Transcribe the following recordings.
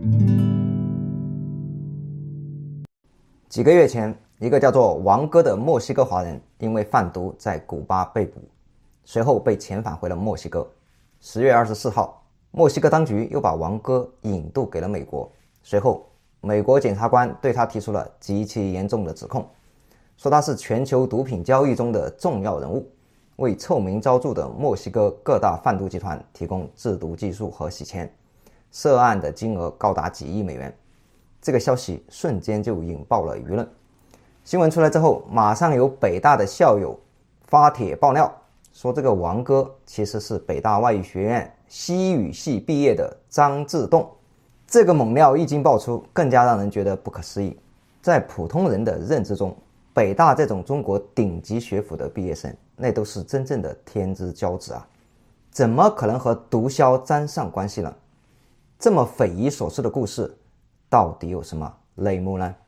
几个月前，一个叫做王哥的墨西哥华人因为贩毒在古巴被捕，随后被遣返回了墨西哥。10月24号，墨西哥当局又把王哥引渡给了美国，随后美国检察官对他提出了极其严重的指控，说他是全球毒品交易中的重要人物，为臭名昭著的墨西哥各大贩毒集团提供制毒技术和洗钱，涉案的金额高达几亿美元。这个消息瞬间就引爆了舆论。新闻出来之后，马上有北大的校友发帖爆料，说这个王哥其实是北大外语学院西语系毕业的张志栋。这个猛料一经爆出，更加让人觉得不可思议。在普通人的认知中，北大这种中国顶级学府的毕业生，那都是真正的天之骄子啊，怎么可能和毒枭沾上关系呢？这么匪夷所思的故事到底有什么内幕呢？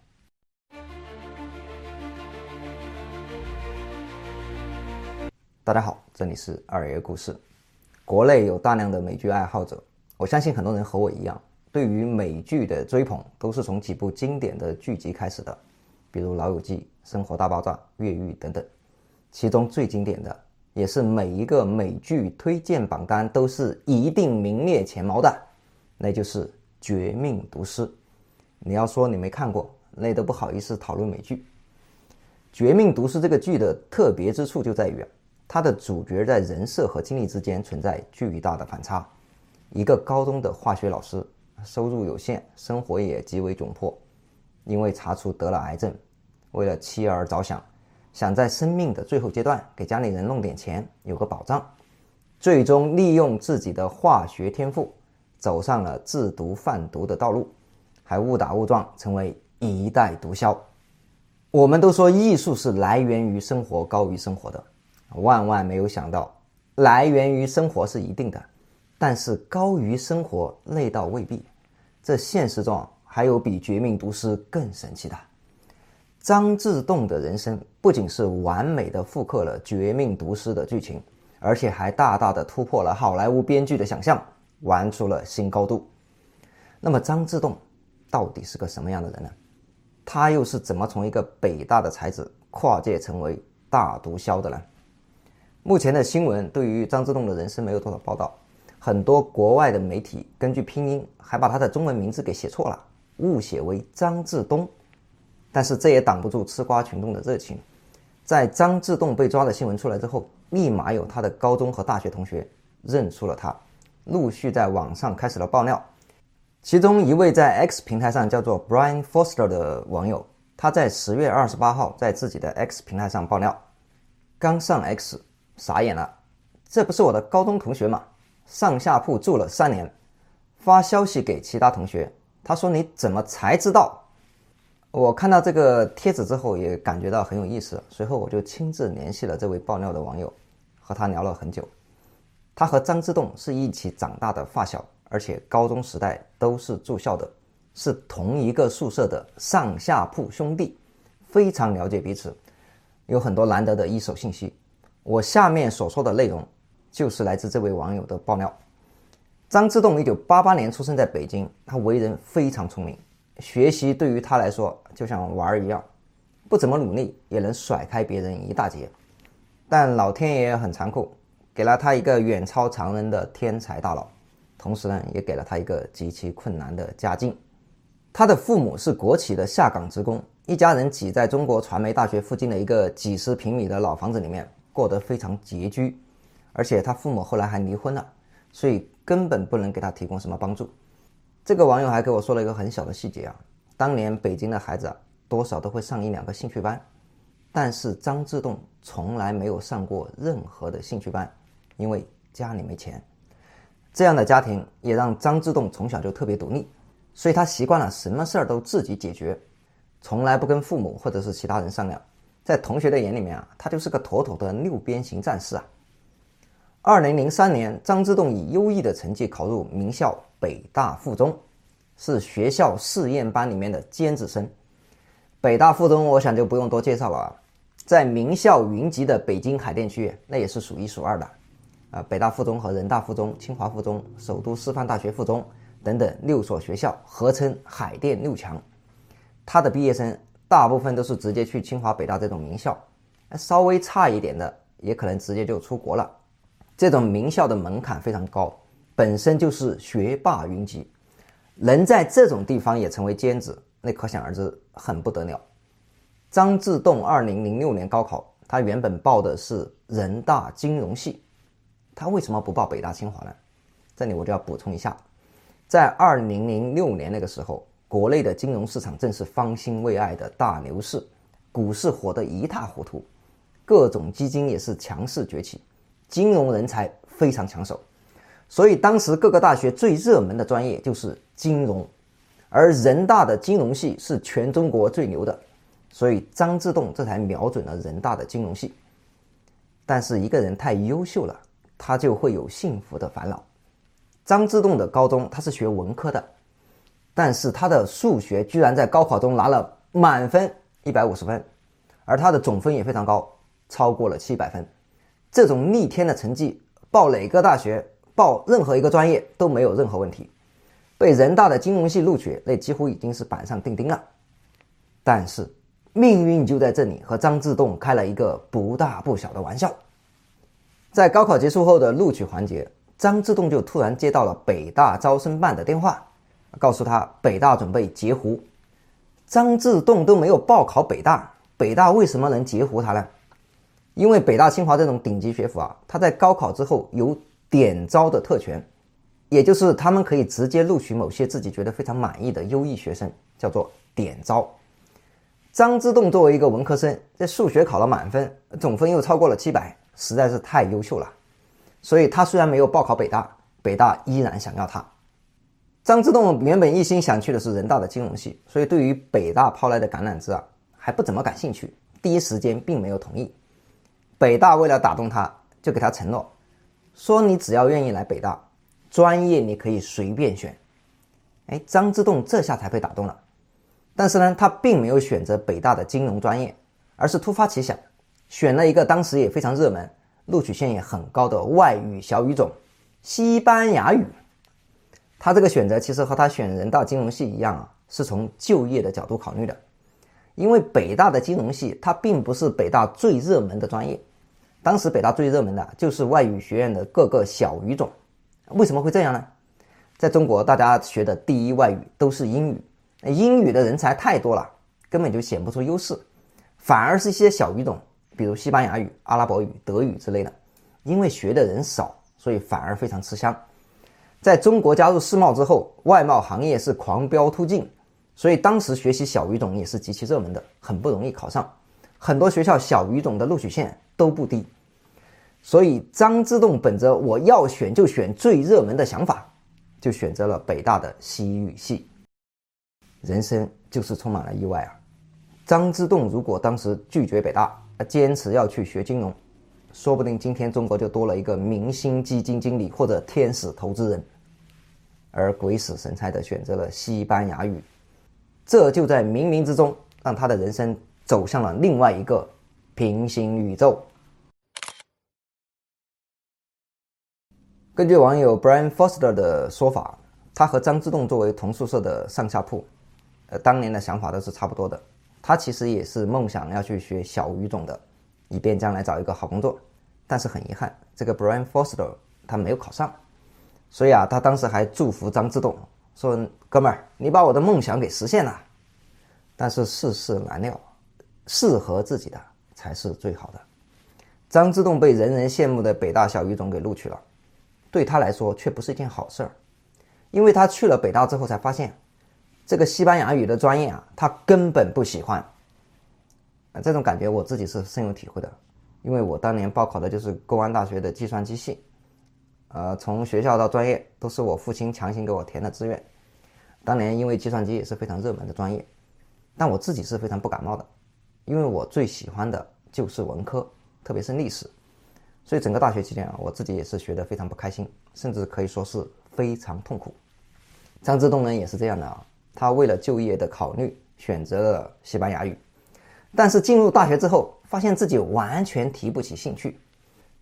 大家好，这里是二爷故事。国内有大量的美剧爱好者，我相信很多人和我一样，对于美剧的追捧都是从几部经典的剧集开始的，比如《老友记》、《生活大爆炸》、《越狱》等等。其中最经典的，也是每一个美剧推荐榜单都是一定名列前茅的，那就是《绝命毒师》。你要说你没看过，那都不好意思讨论美剧。《绝命毒师》这个剧的特别之处就在于，它的主角在人设和经历之间存在巨大的反差。一个高中的化学老师，收入有限，生活也极为窘迫，因为查出得了癌症，为了妻儿着想，想在生命的最后阶段给家里人弄点钱，有个保障，最终利用自己的化学天赋走上了制毒贩毒的道路，还误打误撞成为一代毒枭。我们都说艺术是来源于生活高于生活的，万万没有想到来源于生活是一定的，但是高于生活累到未必。这现实中还有比绝命毒师更神奇的。张志栋的人生不仅是完美的复刻了绝命毒师的剧情，而且还大大的突破了好莱坞编剧的想象，玩出了新高度。那么张志栋到底是个什么样的人呢？他又是怎么从一个北大的才子跨界成为大毒枭的呢？目前的新闻对于张志栋的人生没有多少报道，很多国外的媒体根据拼音还把他的中文名字给写错了，误写为张志东。但是这也挡不住吃瓜群众的热情，在张志栋被抓的新闻出来之后，立马有他的高中和大学同学认出了他，陆续在网上开始了爆料。其中一位在 X 平台上叫做 Brian Foster 的网友，他在10月28号在自己的 X 平台上爆料，刚上 X 傻眼了，这不是我的高中同学吗？上下铺住了3年，发消息给其他同学，他说你怎么才知道？我看到这个帖子之后也感觉到很有意思，随后我就亲自联系了这位爆料的网友，和他聊了很久。他和张志栋是一起长大的发小，而且高中时代都是住校的，是同一个宿舍的上下铺兄弟，非常了解彼此，有很多难得的一手信息。我下面所说的内容就是来自这位网友的爆料。张志栋1988年出生在北京，他为人非常聪明，学习对于他来说就像玩一样，不怎么努力也能甩开别人一大截。但老天爷很残酷，给了他一个远超常人的天才大脑，同时呢，也给了他一个极其困难的家境。他的父母是国企的下岗职工，一家人挤在中国传媒大学附近的一个几十平米的老房子里面，过得非常拮据。而且他父母后来还离婚了，所以根本不能给他提供什么帮助。这个网友还给我说了一个很小的细节啊，当年北京的孩子多少都会上1-2个兴趣班，但是张志栋从来没有上过任何的兴趣班，因为家里没钱。这样的家庭也让张志栋从小就特别独立，所以他习惯了什么事儿都自己解决，从来不跟父母或者是其他人商量。在同学的眼里面他就是个妥妥的6边形战士啊。2003年，张志栋以优异的成绩考入名校北大附中，是学校试验班里面的尖子生。北大附中我想就不用多介绍了，在名校云集的北京海淀区，那也是数1数2的。北大附中和人大附中、清华附中、首都师范大学附中等等6所学校，合称海淀6强。他的毕业生大部分都是直接去清华北大这种名校，稍微差一点的也可能直接就出国了。这种名校的门槛非常高，本身就是学霸云集，能在这种地方也成为尖子，那可想而知很不得了。张之洞2006年高考，他原本报的是人大金融系，他为什么不报北大清华呢？这里我就要补充一下，在2006年那个时候，国内的金融市场正是方兴未艾的大牛市，股市火得一塌糊涂，各种基金也是强势崛起，金融人才非常抢手，所以当时各个大学最热门的专业就是金融，而人大的金融系是全中国最牛的，所以张之洞这才瞄准了人大的金融系。但是一个人太优秀了，他就会有幸福的烦恼。张之洞的高中他是学文科的，但是他的数学居然在高考中拿了满分150分，而他的总分也非常高，超过了700分。这种逆天的成绩，报哪个大学，报任何一个专业都没有任何问题。被人大的金融系录取，那几乎已经是板上钉钉了。但是命运就在这里和张之洞开了一个不大不小的玩笑。在高考结束后的录取环节，张之洞就突然接到了北大招生办的电话，告诉他北大准备截胡。张之洞都没有报考北大，北大为什么能截胡他呢？因为北大清华这种顶级学府啊，他在高考之后有点招的特权，也就是他们可以直接录取某些自己觉得非常满意的优异学生，叫做点招。张之洞作为一个文科生，这数学考了满分，总分又超过了700，实在是太优秀了，所以他虽然没有报考北大，北大依然想要他。张之洞原本一心想去的是人大的金融系，所以对于北大抛来的橄榄枝啊，还不怎么感兴趣，第一时间并没有同意。北大为了打动他，就给他承诺，说你只要愿意来北大，专业你可以随便选。张之洞这下才被打动了。但是呢，他并没有选择北大的金融专业，而是突发奇想，选了一个当时也非常热门，录取线也很高的外语小语种——西班牙语。他这个选择其实和他选人大金融系一样啊，是从就业的角度考虑的。因为北大的金融系它并不是北大最热门的专业，当时北大最热门的就是外语学院的各个小语种。为什么会这样呢？在中国大家学的第一外语都是英语，英语的人才太多了，根本就显不出优势，反而是一些小语种，比如西班牙语、阿拉伯语、德语之类的，因为学的人少，所以反而非常吃香。在中国加入世贸之后，外贸行业是狂飙突进，所以当时学习小语种也是极其热门的，很不容易考上。很多学校小语种的录取线都不低，所以张之洞本着我要选就选最热门的想法，就选择了北大的西语系。人生就是充满了意外啊！张之洞如果当时拒绝北大，坚持要去学金融，说不定今天中国就多了一个明星基金经理或者天使投资人，而鬼使神差的选择了西班牙语，这就在冥冥之中让他的人生走向了另外一个平行宇宙。根据网友 Brian Foster 的说法，他和张之洞作为同宿舍的上下铺，当年的想法都是差不多的。他其实也是梦想要去学小语种的，以便将来找一个好工作。但是很遗憾，这个 Brian Foster 他没有考上，所以他当时还祝福张之洞，说哥们儿，你把我的梦想给实现了。但是世事难料，适合自己的才是最好的。张之洞被人人羡慕的北大小语种给录取了，对他来说却不是一件好事儿，因为他去了北大之后才发现，这个西班牙语的专业他根本不喜欢。这种感觉我自己是深有体会的，因为我当年报考的就是公安大学的计算机系，从学校到专业都是我父亲强行给我填的志愿。当年因为计算机也是非常热门的专业，但我自己是非常不感冒的，因为我最喜欢的就是文科，特别是历史。所以整个大学期间我自己也是学得非常不开心，甚至可以说是非常痛苦。张之洞呢也是这样的他为了就业的考虑选择了西班牙语，但是进入大学之后发现自己完全提不起兴趣。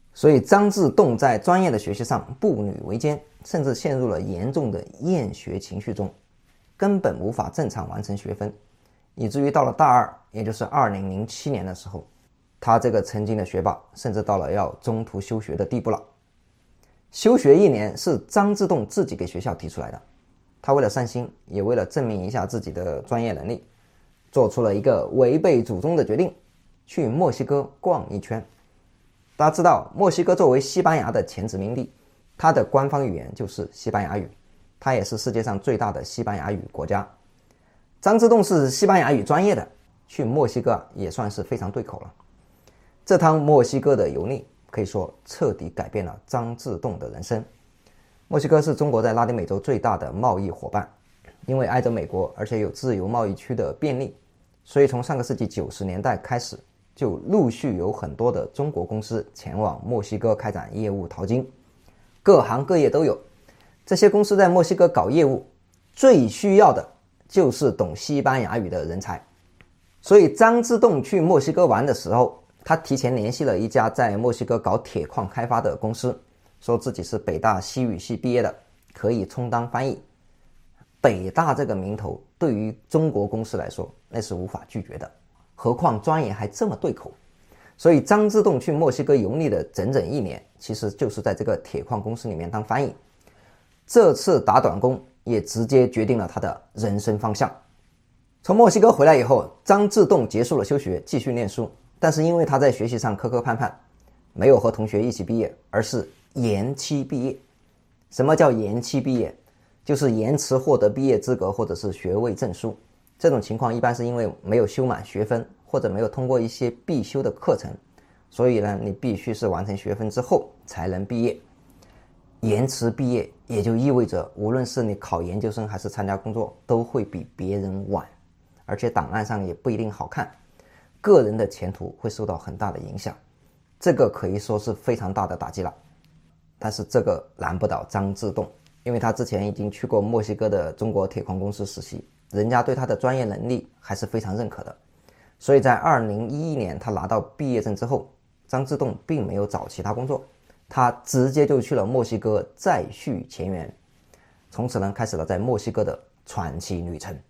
所以张志栋在专业的学习上步履维艰，甚至陷入了严重的厌学情绪中，根本无法正常完成学分，以至于到了大二，也就是2007年的时候，他这个曾经的学霸甚至到了要中途休学的地步了。休学1年是张志栋自己给学校提出来的，他为了散心，也为了证明一下自己的专业能力，做出了一个违背祖宗的决定，去墨西哥逛一圈。大家知道，墨西哥作为西班牙的前殖民地，它的官方语言就是西班牙语，它也是世界上最大的西班牙语国家。张志栋是西班牙语专业的，去墨西哥也算是非常对口了。这趟墨西哥的游历可以说彻底改变了张志栋的人生。墨西哥是中国在拉丁美洲最大的贸易伙伴，因为挨着美国，而且有自由贸易区的便利，所以从上个世纪90年代开始，就陆续有很多的中国公司前往墨西哥开展业务淘金，各行各业都有。这些公司在墨西哥搞业务，最需要的就是懂西班牙语的人才。所以张志栋去墨西哥玩的时候，他提前联系了一家在墨西哥搞铁矿开发的公司，说自己是北大西语系毕业的，可以充当翻译。北大这个名头对于中国公司来说那是无法拒绝的，何况专业还这么对口。所以张志栋去墨西哥游历的整整1年，其实就是在这个铁矿公司里面当翻译。这次打短工也直接决定了他的人生方向。从墨西哥回来以后，张志栋结束了休学，继续念书，但是因为他在学习上磕磕绊绊，没有和同学一起毕业，而是延期毕业。什么叫延期毕业？就是延迟获得毕业资格或者是学位证书。这种情况一般是因为没有修满学分，或者没有通过一些必修的课程，所以呢，你必须是完成学分之后才能毕业。延迟毕业也就意味着，无论是你考研究生还是参加工作，都会比别人晚，而且档案上也不一定好看，个人的前途会受到很大的影响，这个可以说是非常大的打击了。但是这个难不倒张志栋，因为他之前已经去过墨西哥的中国铁矿公司实习，人家对他的专业能力还是非常认可的。所以在2011年他拿到毕业证之后，张志栋并没有找其他工作，他直接就去了墨西哥再续前缘，从此呢开始了在墨西哥的传奇旅程。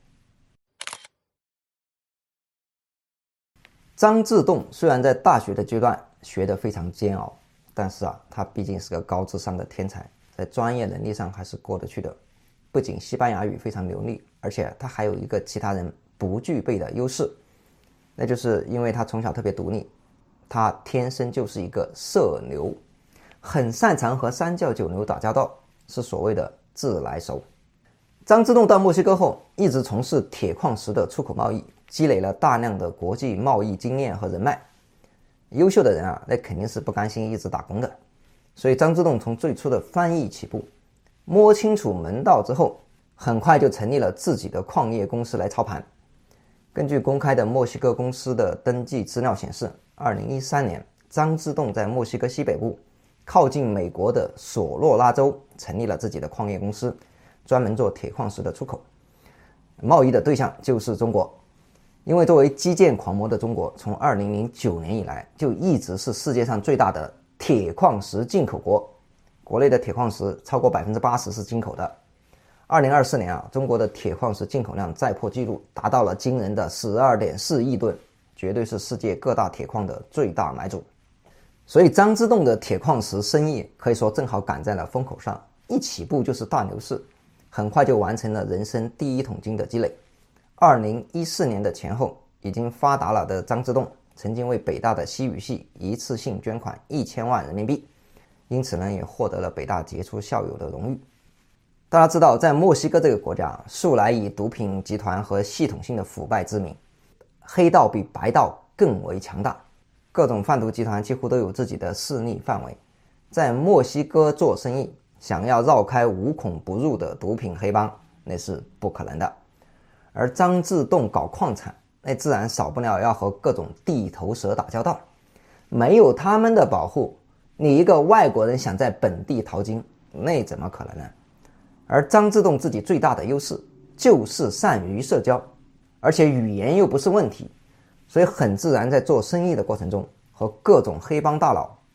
张志栋虽然在大学的阶段学得非常煎熬，但是他毕竟是个高智商的天才，在专业能力上还是过得去的。不仅西班牙语非常流利，而且他还有一个其他人不具备的优势，那就是因为他从小特别独立，他天生就是一个社牛，很擅长和三教九流打交道，是所谓的自来熟。张志栋到墨西哥后，一直从事铁矿石的出口贸易，积累了大量的国际贸易经验和人脉。优秀的人那肯定是不甘心一直打工的，所以张志栋从最初的翻译起步，摸清楚门道之后，很快就成立了自己的矿业公司来操盘。根据公开的墨西哥公司的登记资料显示，2013年张志栋在墨西哥西北部靠近美国的索洛拉州成立了自己的矿业公司，专门做铁矿石的出口，贸易的对象就是中国。因为作为基建狂魔的中国，从2009年以来就一直是世界上最大的铁矿石进口国，国内的铁矿石超过 80% 是进口的。2024年中国的铁矿石进口量再破纪录，达到了惊人的 12.4 亿吨，绝对是世界各大铁矿的最大买主。所以张志栋的铁矿石生意可以说正好赶在了风口上，一起步就是大牛市，很快就完成了人生第一桶金的积累。2014年的前后，已经发达了的张志栋曾经为北大的西语系一次性捐款1000万人民币，因此呢也获得了北大杰出校友的荣誉。大家知道，在墨西哥这个国家，素来以毒品集团和系统性的腐败知名，黑道比白道更为强大，各种贩毒集团几乎都有自己的势力范围。在墨西哥做生意，想要绕开无孔不入的毒品黑帮，那是不可能的。而张志栋搞矿产，那自然少不了要和各种地头蛇打交道，没有他们的保护，你一个外国人想在本地淘金，那怎么可能呢？而张志栋自己最大的优势就是善于社交，而且语言又不是问题，所以很自然在做生意的过程中和各种黑帮大佬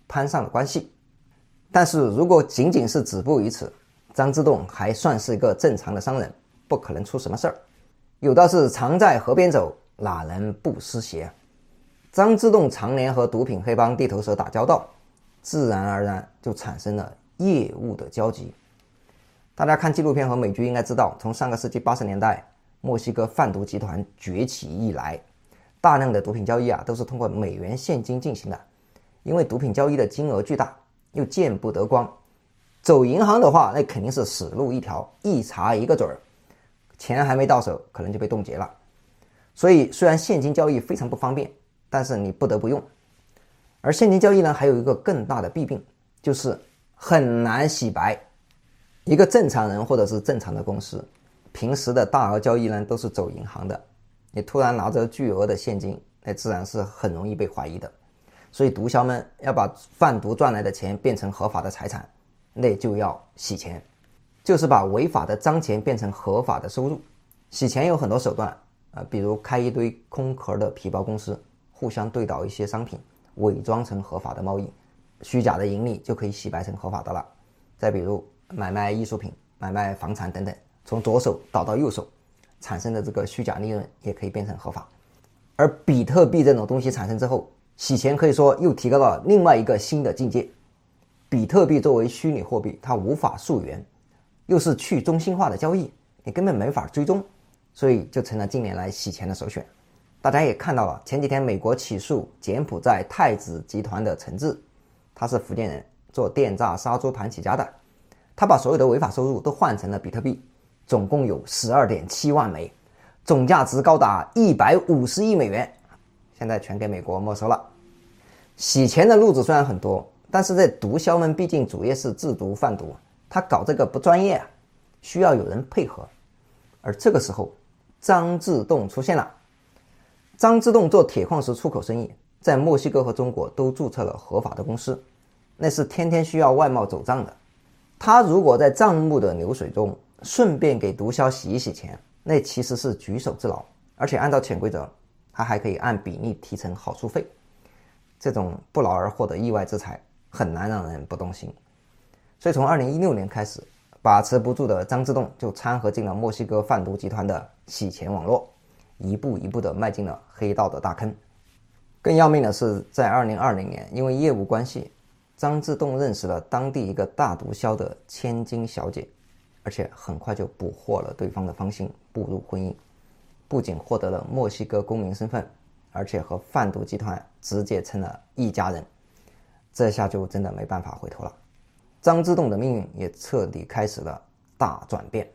攀上了关系。但是如果仅仅是止步于此，张之洞还算是一个正常的商人，不可能出什么事儿。有道是常在河边走，哪人不湿鞋。张之洞常年和毒品黑帮地头蛇打交道，自然而然就产生了业务的交集。大家看纪录片和美剧应该知道，从上个世纪80年代墨西哥贩毒集团崛起以来，大量的毒品交易都是通过美元现金进行的。因为毒品交易的金额巨大，又见不得光，走银行的话那肯定是死路一条，一查一个准儿，钱还没到手可能就被冻结了。所以虽然现金交易非常不方便，但是你不得不用。而现金交易呢，还有一个更大的弊病，就是很难洗白。一个正常人或者是正常的公司，平时的大额交易呢都是走银行的，你突然拿着巨额的现金，那自然是很容易被怀疑的。所以毒枭们要把贩毒赚来的钱变成合法的财产，那就要洗钱，就是把违法的脏钱变成合法的收入。洗钱有很多手段，比如开一堆空壳的皮包公司，互相对倒一些商品，伪装成合法的贸易，虚假的盈利就可以洗白成合法的了。再比如买卖艺术品、买卖房产等等，从左手倒到右手产生的这个虚假利润也可以变成合法。而比特币这种东西产生之后，洗钱可以说又提高了另外一个新的境界。比特币作为虚拟货币，它无法溯源，又是去中心化的交易，你根本没法追踪，所以就成了近年来洗钱的首选。大家也看到了，前几天美国起诉柬埔寨太子集团的陈志，他是福建人，做电诈杀猪盘起家的，他把所有的违法收入都换成了比特币，总共有 12.7 万枚，总价值高达150亿美元，现在全给美国没收了。洗钱的路子虽然很多，但是这毒枭们毕竟主业是制毒贩毒，他搞这个不专业需要有人配合。而这个时候张之洞出现了。张之洞做铁矿石出口生意，在墨西哥和中国都注册了合法的公司，那是天天需要外贸走账的。他如果在账目的流水中顺便给毒枭洗一洗钱，那其实是举手之劳，而且按照潜规则他还可以按比例提成好处费。这种不劳而获的意外之财很难让人不动心。所以从2016年开始，把持不住的张之洞就掺和进了墨西哥贩毒集团的洗钱网络，一步一步地迈进了黑道的大坑。更要命的是，在2020年，因为业务关系，张之洞认识了当地一个大毒枭的千金小姐，而且很快就捕获了对方的芳心，步入婚姻。不仅获得了墨西哥公民身份，而且和贩毒集团直接成了一家人。这下就真的没办法回头了。张之洞的命运也彻底开始了大转变。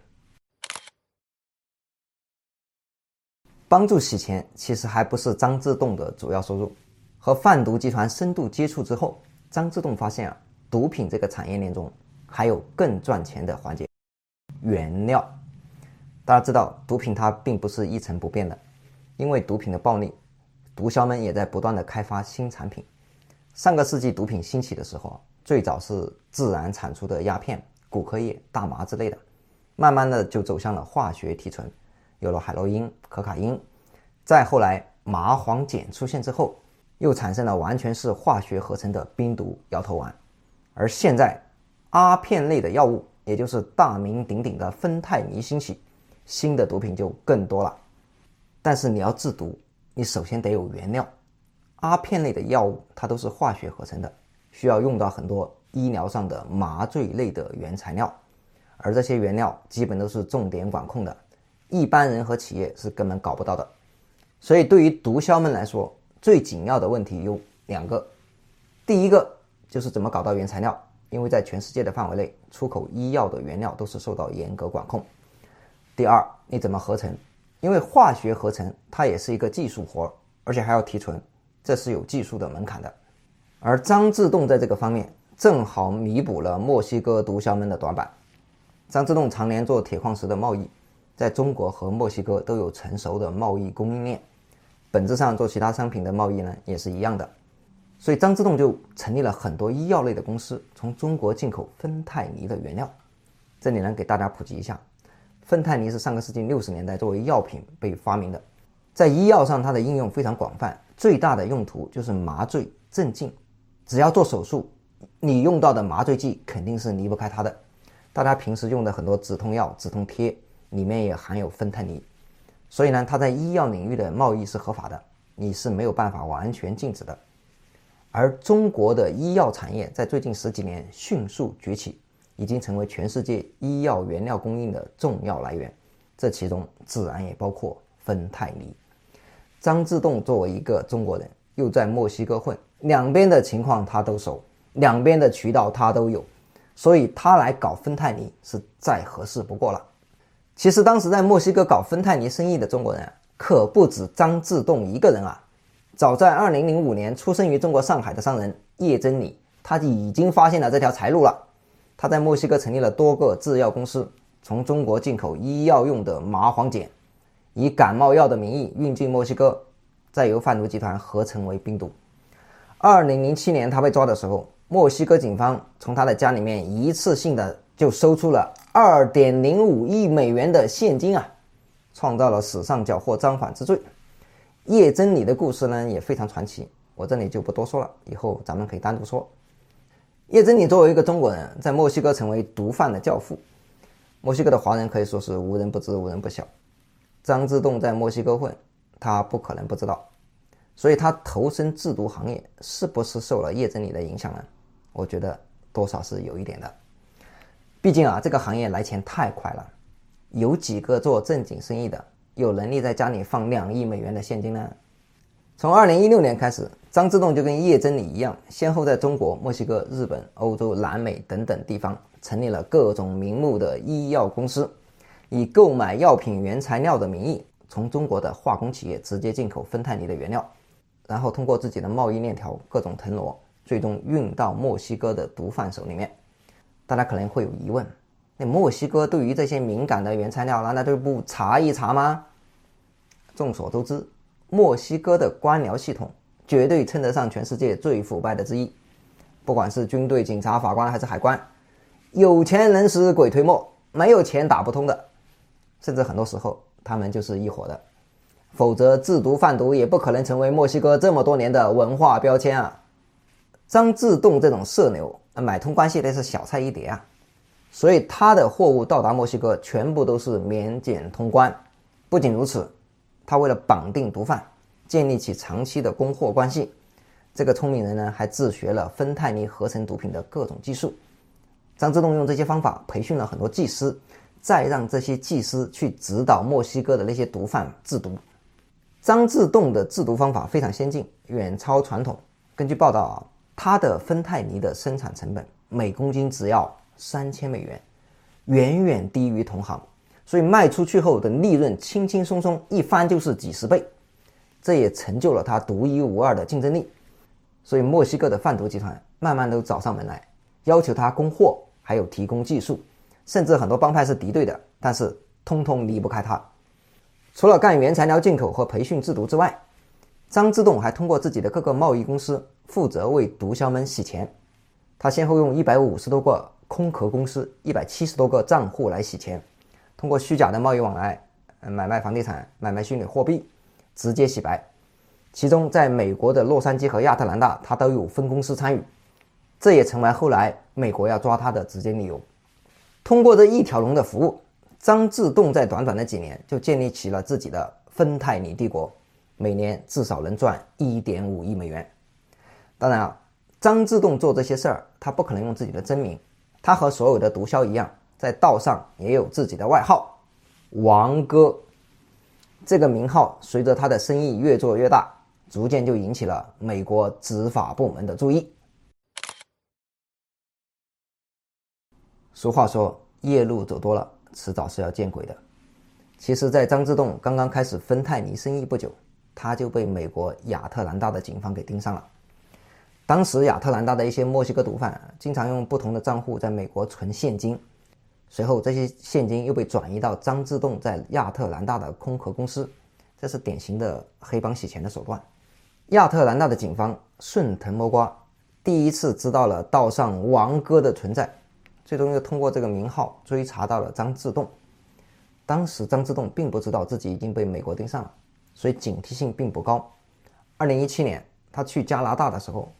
帮助洗钱其实还不是张之洞的主要收入。和贩毒集团深度接触之后，张之洞发现毒品这个产业链中还有更赚钱的环节，原料。大家知道，毒品它并不是一成不变的，因为毒品的暴利，毒枭们也在不断的开发新产品。上个世纪毒品兴起的时候，最早是自然产出的鸦片、骨科液、大麻之类的，慢慢的就走向了化学提纯，有了海洛因、可卡因。再后来麻黄碱出现之后，又产生了完全是化学合成的冰毒、摇头丸。而现在阿片类的药物，也就是大名鼎鼎的芬太尼兴起，新的毒品就更多了。但是你要制毒，你首先得有原料。阿片类的药物它都是化学合成的，需要用到很多医疗上的麻醉类的原材料，而这些原料基本都是重点管控的，一般人和企业是根本搞不到的。所以对于毒枭们来说，最紧要的问题有两个。第一个就是怎么搞到原材料，因为在全世界的范围内，出口医药的原料都是受到严格管控。第二，你怎么合成，因为化学合成它也是一个技术活，而且还要提纯，这是有技术的门槛的。而张之洞在这个方面正好弥补了墨西哥毒枭们的短板。张之洞常年做铁矿石的贸易，在中国和墨西哥都有成熟的贸易供应链，本质上做其他商品的贸易呢也是一样的。所以张之洞就成立了很多医药类的公司，从中国进口芬太尼的原料。这里呢给大家普及一下，芬太尼是上个世纪60年代作为药品被发明的，在医药上它的应用非常广泛，最大的用途就是麻醉、镇静， 只要做手术，你用到的麻醉剂肯定是离不开它的。大家平时用的很多止痛药、止痛贴里面也含有芬太尼，所以呢，它在医药领域的贸易是合法的，你是没有办法完全禁止的。而中国的医药产业在最近10几年迅速崛起，已经成为全世界医药原料供应的重要来源，这其中自然也包括芬太尼。张之洞作为一个中国人，又在墨西哥混，两边的情况他都熟，两边的渠道他都有，所以他来搞芬太尼是再合适不过了。其实当时在墨西哥搞芬太尼生意的中国人可不止张之洞一个人啊。早在2005年出生于中国上海的商人叶真理，他已经发现了这条财路了。他在墨西哥成立了多个制药公司，从中国进口医药用的麻黄碱，以感冒药的名义运进墨西哥，再由贩毒集团合成为冰毒。2007年他被抓的时候，墨西哥警方从他的家里面一次性的就搜出了2.05亿美元的现金啊，创造了史上缴获赃款之最。叶真理的故事呢也非常传奇，我这里就不多说了，以后咱们可以单独说。叶真理作为一个中国人，在墨西哥成为毒贩的教父，墨西哥的华人可以说是无人不知无人不晓。张之洞在墨西哥混，他不可能不知道，所以他投身制毒行业是不是受了叶真理的影响呢？我觉得多少是有一点的。毕竟这个行业来钱太快了，有几个做正经生意的有能力在家里放2亿美元的现金呢？从2016年开始，张之洞就跟叶真理一样，先后在中国、墨西哥、日本、欧洲、南美等等地方成立了各种名目的医药公司，以购买药品原材料的名义，从中国的化工企业直接进口芬太尼的原料，然后通过自己的贸易链条各种腾挪，最终运到墨西哥的毒贩手里面。大家可能会有疑问，那墨西哥对于这些敏感的原材料难道就不查一查吗？众所周知，墨西哥的官僚系统绝对称得上全世界最腐败的之一，不管是军队、警察、法官还是海关，有钱能使鬼推磨，没有钱打不通的，甚至很多时候他们就是一伙的，否则制毒贩毒也不可能成为墨西哥这么多年的文化标签啊。张之洞这种社牛买通关系那是小菜一碟啊，所以他的货物到达墨西哥全部都是免检通关。不仅如此，他为了绑定毒贩，建立起长期的供货关系，这个聪明人呢还自学了芬太尼合成毒品的各种技术。张之洞用这些方法培训了很多技师，再让这些技师去指导墨西哥的那些毒贩制毒。张之洞的制毒方法非常先进，远超传统。根据报道他的芬太尼的生产成本每公斤只要3000美元，远远低于同行，所以卖出去后的利润轻轻松松一翻就是几十倍，这也成就了他独一无二的竞争力。所以墨西哥的贩毒集团慢慢都找上门来，要求他供货，还有提供技术，甚至很多帮派是敌对的，但是通通离不开他。除了干原材料进口和培训制毒之外，张之洞还通过自己的各个贸易公司负责为毒枭们洗钱。他先后用150多个空壳公司、170多个账户来洗钱，通过虚假的贸易往来，买卖房地产、买卖虚拟货币，直接洗白。其中在美国的洛杉矶和亚特兰大他都有分公司参与，这也成为后来美国要抓他的直接理由。通过这一条龙的服务，张之洞在短短的几年就建立起了自己的芬太尼帝国，每年至少能赚1.5亿美元。当然张之洞做这些事儿，他不可能用自己的真名，他和所有的毒枭一样，在道上也有自己的外号王哥。这个名号随着他的生意越做越大，逐渐就引起了美国执法部门的注意。俗话说，夜路走多了，迟早是要见鬼的。其实在张之洞刚刚开始芬太尼生意不久，他就被美国亚特兰大的警方给盯上了。当时亚特兰大的一些墨西哥毒贩经常用不同的账户在美国存现金，随后这些现金又被转移到张之洞在亚特兰大的空壳公司，这是典型的黑帮洗钱的手段。亚特兰大的警方顺藤摸瓜，第一次知道了道上王哥的存在，最终又通过这个名号追查到了张之洞。当时张之洞并不知道自己已经被美国盯上了，所以警惕性并不高。2017年他去加拿大的时候，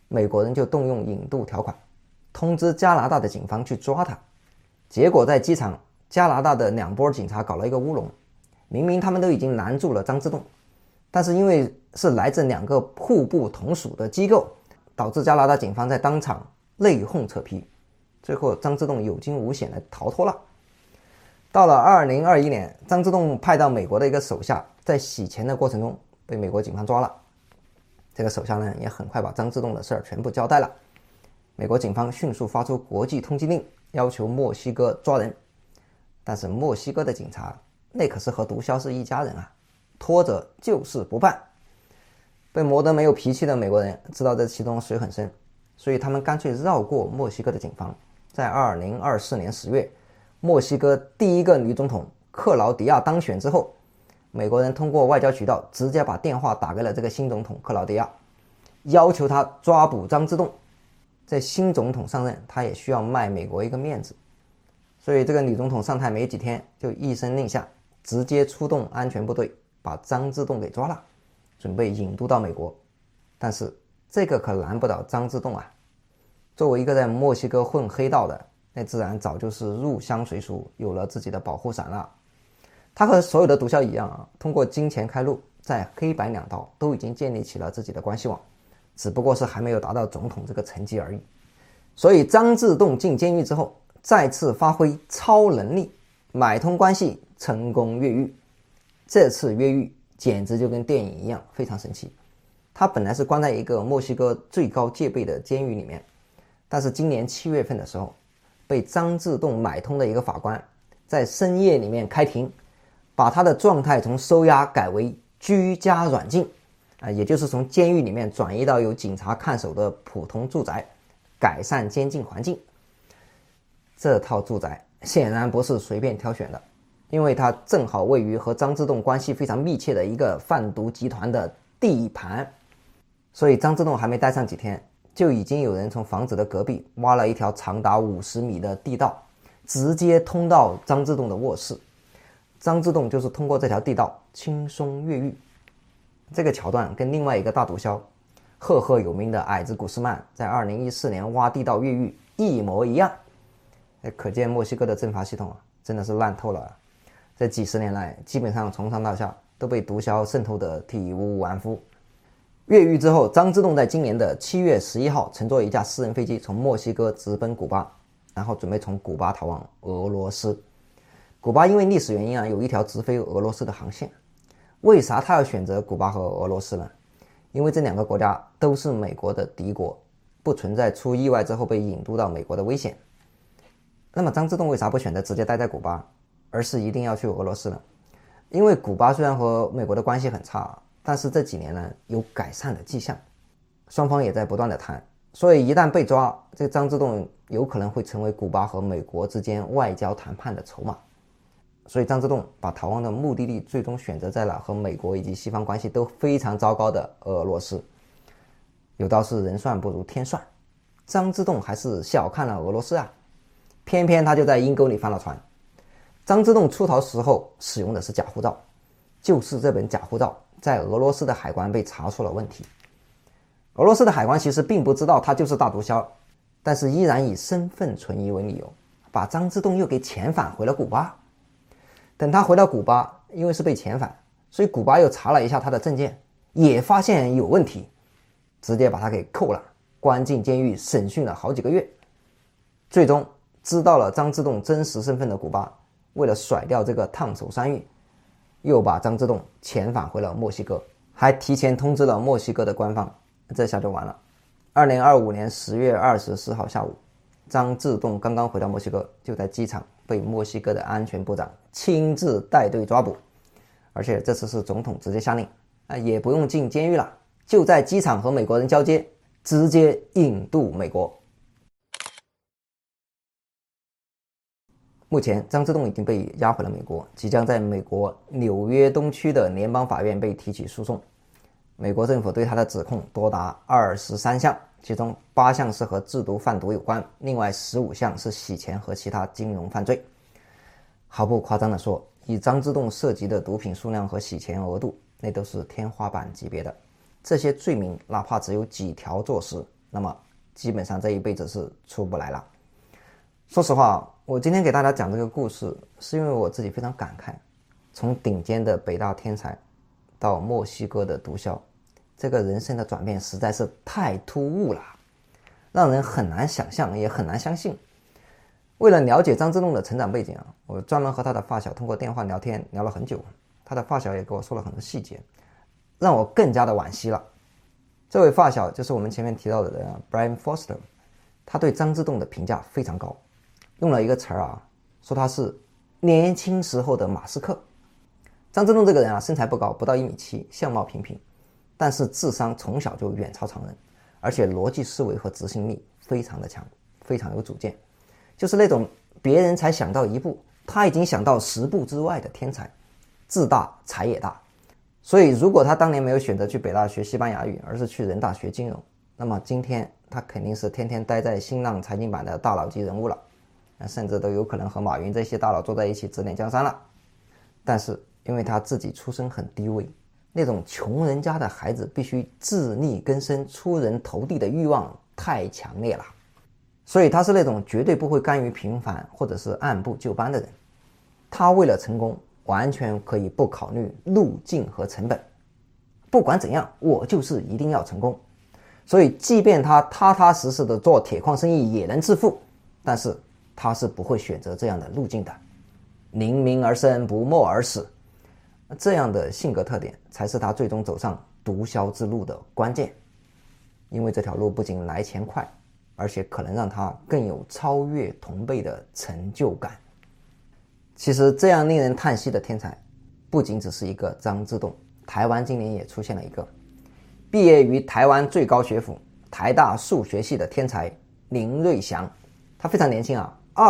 美国人就动用引渡条款，通知加拿大的警方去抓他。结果在机场，加拿大的2波警察搞了一个乌龙，明明他们都已经拦住了张之洞，但是因为是来自2个互不同属的机构，导致加拿大警方在当场内讧扯皮，最后张之洞有惊无险地逃脱了。到了2021年，张之洞派到美国的一个手下在洗钱的过程中被美国警方抓了。这个手下呢也很快把张之洞的事儿全部交代了。美国警方迅速发出国际通缉令，要求墨西哥抓人。但是墨西哥的警察那可是和毒枭是一家人啊，拖着就是不办。被磨得没有脾气的美国人知道这其中水很深，所以他们干脆绕过墨西哥的警方。在2024年10月，墨西哥第一个女总统克劳迪亚当选之后，美国人通过外交渠道直接把电话打给了这个新总统克劳迪亚，要求他抓捕张之洞。在新总统上任，他也需要卖美国一个面子，所以这个女总统上台没几天就一声令下，直接出动安全部队把张之洞给抓了，准备引渡到美国。但是这个可难不倒张之洞啊，作为一个在墨西哥混黑道的，那自然早就是入乡随俗，有了自己的保护伞了。他和所有的毒枭一样啊，通过金钱开路，在黑白两道都已经建立起了自己的关系网，只不过是还没有达到总统这个层级而已。所以张之洞进监狱之后，再次发挥超能力，买通关系，成功越狱。这次越狱简直就跟电影一样，非常神奇。他本来是关在一个墨西哥最高戒备的监狱里面，但是今年7月份的时候，被张之洞买通的一个法官在深夜里面开庭，把他的状态从收押改为居家软禁，也就是从监狱里面转移到有警察看守的普通住宅，改善监禁环境。这套住宅显然不是随便挑选的，因为它正好位于和张之洞关系非常密切的一个贩毒集团的地盘，所以张之洞还没待上几天，就已经有人从房子的隔壁挖了一条长达50米的地道，直接通到张之洞的卧室。张之洞就是通过这条地道轻松越狱。这个桥段跟另外一个大毒枭赫赫有名的矮子古斯曼在2014年挖地道越狱一模一样。可见墨西哥的政法系统真的是烂透了。这几十年来，基本上从上到下都被毒枭渗透得体无完肤。越狱之后，张之洞在今年的7月11号乘坐一架私人飞机从墨西哥直奔古巴，然后准备从古巴逃往俄罗斯。古巴因为历史原因有一条直飞俄罗斯的航线。为啥他要选择古巴和俄罗斯呢？因为这2个国家都是美国的敌国，不存在出意外之后被引渡到美国的危险。那么张之洞为啥不选择直接待在古巴，而是一定要去俄罗斯呢？因为古巴虽然和美国的关系很差，但是这几年呢有改善的迹象，双方也在不断的谈，所以一旦被抓，这个张之洞有可能会成为古巴和美国之间外交谈判的筹码。所以张之洞把逃亡的目的地最终选择在了和美国以及西方关系都非常糟糕的俄罗斯。有道是人算不如天算，张之洞还是小看了俄罗斯啊，偏偏他就在阴沟里翻了船。张之洞出逃时候使用的是假护照，就是这本假护照在俄罗斯的海关被查出了问题。俄罗斯的海关其实并不知道他就是大毒枭，但是依然以身份存疑为理由，把张之洞又给遣返回了古巴。等他回到古巴，因为是被遣返，所以古巴又查了一下他的证件，也发现有问题，直接把他给扣了，关进监狱审讯了好几个月。最终知道了张之洞真实身份的古巴，为了甩掉这个烫手山芋，又把张之洞遣返回了墨西哥，还提前通知了墨西哥的官方。这下就完了。2025年10月24号下午，张之洞刚刚回到墨西哥，就在机场被墨西哥的安全部长亲自带队抓捕，而且这次是总统直接下令，也不用进监狱了，就在机场和美国人交接，直接引渡美国。目前张之洞已经被押回了美国，即将在美国纽约东区的联邦法院被提起诉讼。美国政府对他的指控多达23项，其中8项是和制毒贩毒有关，另外15项是洗钱和其他金融犯罪。毫不夸张地说，以张之洞涉及的毒品数量和洗钱额度，那都是天花板级别的。这些罪名哪怕只有几条坐实， 那么基本上这一辈子是出不来了。说实话，我今天给大家讲这个故事，是因为我自己非常感慨，从顶尖的北大天才到墨西哥的毒枭，这个人生的转变实在是太突兀了，让人很难想象，也很难相信。为了了解张之洞的成长背景我专门和他的发小通过电话聊天，聊了很久，他的发小也给我说了很多细节，让我更加的惋惜了。这位发小就是我们前面提到的人Brian Foster， 他对张之洞的评价非常高，用了一个词说他是年轻时候的马斯克。张之洞这个人身材不高，不到1.7米，相貌平平，但是智商从小就远超常人，而且逻辑思维和执行力非常的强，非常有主见，就是那种别人才想到1步，他已经想到10步之外的天才，志大才也大。所以如果他当年没有选择去北大学西班牙语，而是去人大学金融，那么今天他肯定是天天待在新浪财经版的大佬级人物了，甚至都有可能和马云这些大佬坐在一起指点江山了。但是因为他自己出身很低微，那种穷人家的孩子必须自力更生出人头地的欲望太强烈了，所以他是那种绝对不会甘于平凡或者是按部就班的人。他为了成功完全可以不考虑路径和成本，不管怎样我就是一定要成功。所以即便他踏踏实实的做铁矿生意也能致富，但是他是不会选择这样的路径的。宁鸣而生，不默而死，这样的性格特点才是他最终走上毒枭之路的关键。因为这条路不仅来钱快，而且可能让他更有超越同辈的成就感。其实这样令人叹息的天才不仅只是一个张之洞，台湾今年也出现了一个毕业于台湾最高学府台大数学系的天才林瑞祥。他非常年轻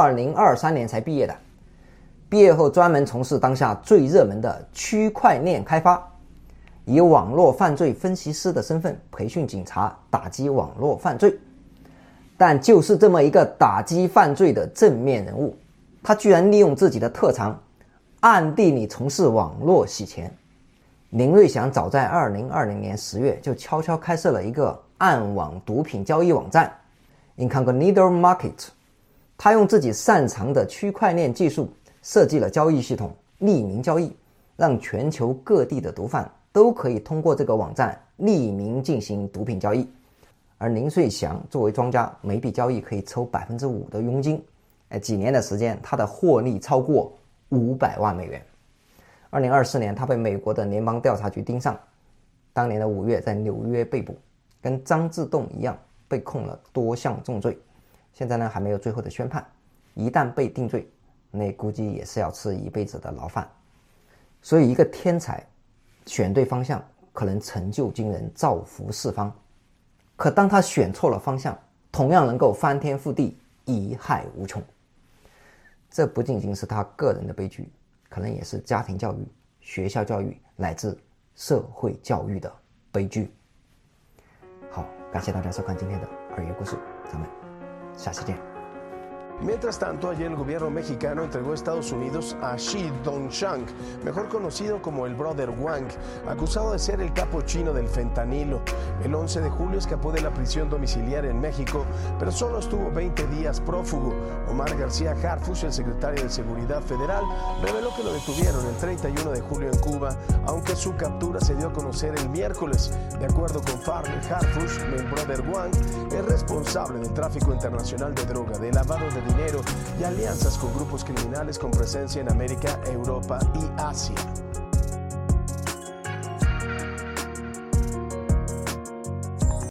2023年才毕业的，毕业后专门从事当下最热门的区块链开发，以网络犯罪分析师的身份培训警察打击网络犯罪。但就是这么一个打击犯罪的正面人物，他居然利用自己的特长暗地里从事网络洗钱。林瑞祥早在2020年10月就悄悄开设了一个暗网毒品交易网站 Incognito Market， 他用自己擅长的区块链技术设计了交易系统，匿名交易，让全球各地的毒贩都可以通过这个网站匿名进行毒品交易。而林瑞祥作为庄家，每笔交易可以抽 5% 的佣金，几年的时间他的获利超过500万美元。2024年他被美国的联邦调查局盯上，当年的5月在纽约被捕，跟张之洞一样被控了多项重罪，现在呢还没有最后的宣判，一旦被定罪，那估计也是要吃一辈子的牢饭。所以一个天才选对方向可能成就惊人，造福四方，可当他选错了方向，同样能够翻天覆地，贻害无穷。这不仅仅是他个人的悲剧，可能也是家庭教育、学校教育乃至社会教育的悲剧。好，感谢大家收看今天的二月故事，咱们下期见。 Mientras tanto, ayer el gobierno mexicano entregó a Estados Unidos a Shi Dongshang, mejor conocido como el Brother Wang, acusado de ser el capo chino del fentanilo. El 11 de julio escapó de la prisión domiciliaria en México, pero solo estuvo 20 días prófugo. Omar García Harfuch, el secretario de Seguridad Federal, reveló que lo detuvieron el 31 de julio en Cuba, aunque su captura se dio a conocer el miércoles. De acuerdo con Farley, Harfuch, el Brother Wang, es responsable del tráfico internacional de droga, de lavado de dinero y alianzas con grupos criminales con presencia en América, Europa y Asia.